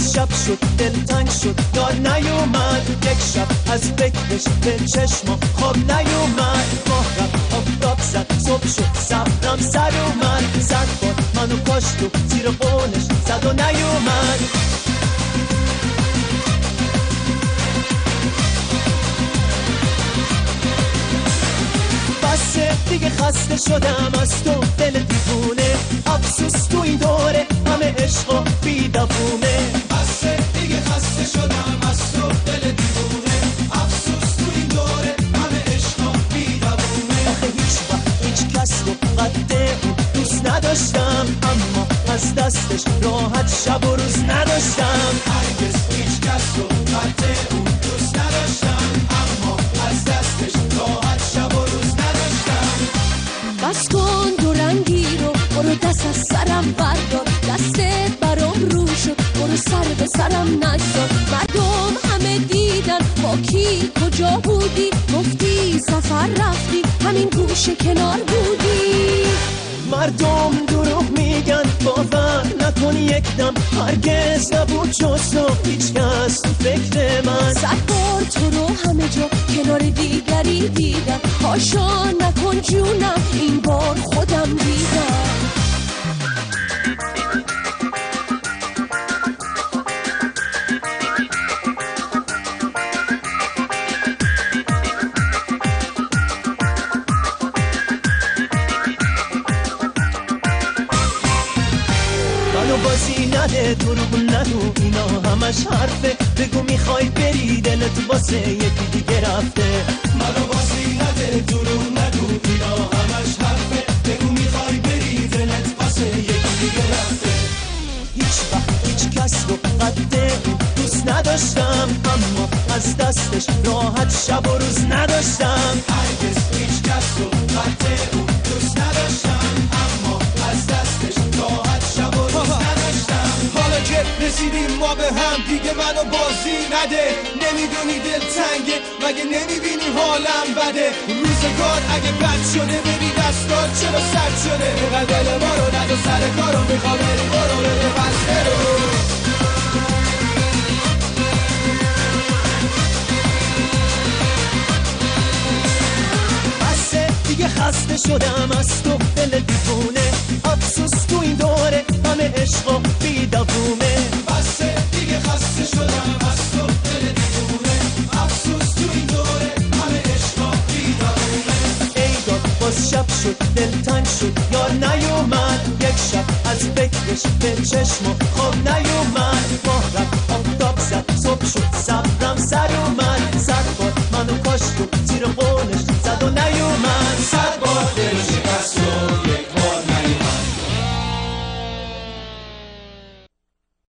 باز شب شد دلتنگ شد یار نیومد، یک شب از فکرش به چشما خواب نیومد. ماه رفت آفتاب زد صبح شد صبرم سر اومد، صد بار منو کاشت و زیر قولش زد و نیومد. بسه دیگه خسته شدم از تو دل دیوونه، افسوس تو این دوره همه عشق و بی‌دوومه. بسه دیگه خسته شدم از تو دل دیوونه، افسوس تو این دوره همه عشق و بی‌دوومه. آخه هیچ وقت هیچ کس رو قد اون دوست نداشتم، اما از دستش راحت شب و روز نداشتم. هرگز هیچ کس رو قد اون دوست نداشتم، اما از دستش راحت شب و روز نداشتم. بس کن دو رنگی رو، برو دست از سرم بردار، دستت برام رو شد، برو سر به سرم نگذار. مردم همه دیدن با کی کجا بودی، گفتی سفر رفتی همین گوشه کنار بودی. مردم دروغ میگن باور نکن یک دم، هرگز نبود جز تو هیچ کس تو فکر من. صد بار تو رو همه جا کنار دیگری دیدم، هاشا نکن جونم این بار خودم دیدم. بازی نده دروغ نگو اینا همش حرفه، بگو میخوای بری دلت واسه یکی دیگه رفته. منو بازی نده دروغ نگو اینا همش حرفه، بگو میخوای بری دلت واسه یکی دیگه رفته. هیچ وقت هیچ کس رو قد اون دوست نداشتم، اما از دستش راحت شب و روز نداشتم. هرگز هیچ کس رو قد اون دوست نداشتم، اما از دستش راحت شب و روز نداشتم. حالا که رسیدیم ما به هم دیگه منو بازی نده، نمیدونی دل تنگه مگه نمیبینی حالم بده. روزگار اگه بد شده ببین دستات چرا سرد شده، بقدر دل ما رو ندو سر کارو میخوا بری برو بده بسته رو. بسه دیگه خسته شدم از تو دل دیوونه، افسوس تو این دوره همه عشق و بی‌دوومه. بسه دیگه خسته شدم از تو دل دیوونه، افسوس تو این دوره همه عشق و بی‌دوومه. ای داد باز شب شد دلتنگ شد یار نیومد، یک شب از فکرش به چشما خواب نیومد. ماه رفت آفتاب زد صبح شد صبرم سر اومد، صد بار منو کاشت و زیر قولش زد و نیومد. صد بار دلش